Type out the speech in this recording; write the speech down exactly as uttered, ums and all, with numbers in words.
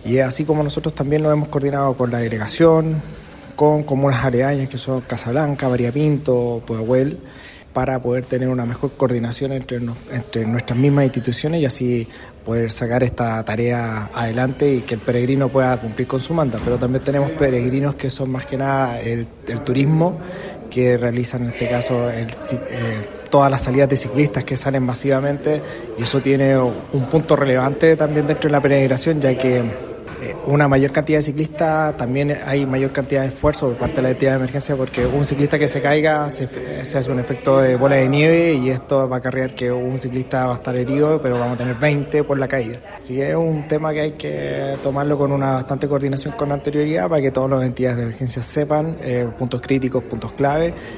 Y así como nosotros también nos hemos coordinado con la delegación, con comunas aledañas que son Casablanca, Variapinto, Pudahuel, para poder tener una mejor coordinación entre, nos, entre nuestras mismas instituciones y así poder sacar esta tarea adelante y que el peregrino pueda cumplir con su manda. Pero también tenemos peregrinos que son más que nada el, el turismo, que realizan en este caso el, eh, todas las salidas de ciclistas que salen masivamente, y eso tiene un punto relevante también dentro de la peregrinación, ya que una mayor cantidad de ciclistas, también hay mayor cantidad de esfuerzo por parte de la entidad de emergencia, porque un ciclista que se caiga se, se hace un efecto de bola de nieve y esto va a acarrear que un ciclista va a estar herido, pero vamos a tener veinte por la caída. Así que es un tema que hay que tomarlo con una bastante coordinación con anterioridad para que todas las entidades de emergencia sepan eh, puntos críticos, puntos clave.